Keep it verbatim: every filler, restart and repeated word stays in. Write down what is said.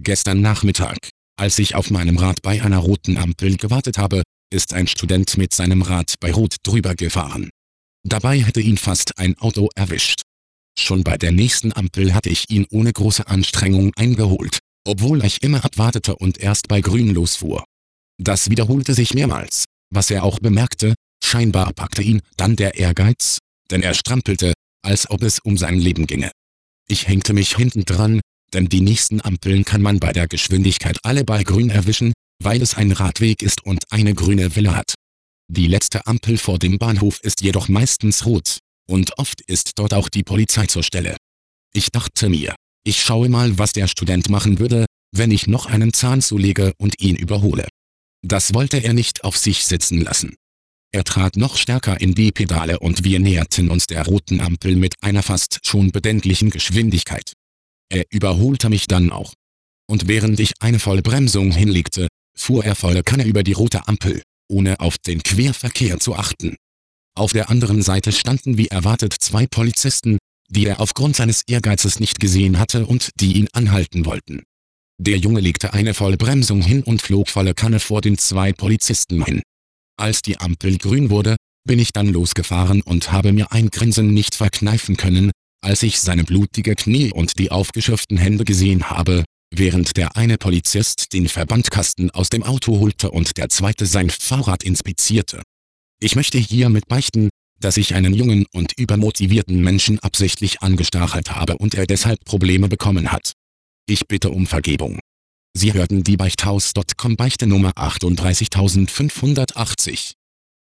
Gestern Nachmittag, als ich auf meinem Rad bei einer roten Ampel gewartet habe, ist ein Student mit seinem Rad bei Rot drüber gefahren. Dabei hätte ihn fast ein Auto erwischt. Schon bei der nächsten Ampel hatte ich ihn ohne große Anstrengung eingeholt, obwohl ich immer abwartete und erst bei Grün losfuhr. Das wiederholte sich mehrmals, was er auch bemerkte. Scheinbar packte ihn dann der Ehrgeiz, denn er strampelte, als ob es um sein Leben ginge. Ich hängte mich hinten dran, denn die nächsten Ampeln kann man bei der Geschwindigkeit alle bei Grün erwischen, weil es ein Radweg ist und eine grüne Welle hat. Die letzte Ampel vor dem Bahnhof ist jedoch meistens rot, und oft ist dort auch die Polizei zur Stelle. Ich dachte mir, ich schaue mal, was der Student machen würde, wenn ich noch einen Zahn zulege und ihn überhole. Das wollte er nicht auf sich sitzen lassen. Er trat noch stärker in die Pedale und wir näherten uns der roten Ampel mit einer fast schon bedenklichen Geschwindigkeit. Er überholte mich dann auch. Und während ich eine Vollbremsung hinlegte, fuhr er volle Kanne über die rote Ampel, ohne auf den Querverkehr zu achten. Auf der anderen Seite standen wie erwartet zwei Polizisten, die er aufgrund seines Ehrgeizes nicht gesehen hatte und die ihn anhalten wollten. Der Junge legte eine Vollbremsung hin und flog volle Kanne vor den zwei Polizisten hin. Als die Ampel grün wurde, bin ich dann losgefahren und habe mir ein Grinsen nicht verkneifen können, als ich seine blutige Knie und die aufgeschürften Hände gesehen habe, während der eine Polizist den Verbandkasten aus dem Auto holte und der zweite sein Fahrrad inspizierte. Ich möchte hiermit beichten, dass ich einen jungen und übermotivierten Menschen absichtlich angestachelt habe und er deshalb Probleme bekommen hat. Ich bitte um Vergebung. Sie hörten die Beichthaus Punkt com Beichte Nummer achtunddreißigtausendfünfhundertachtzig.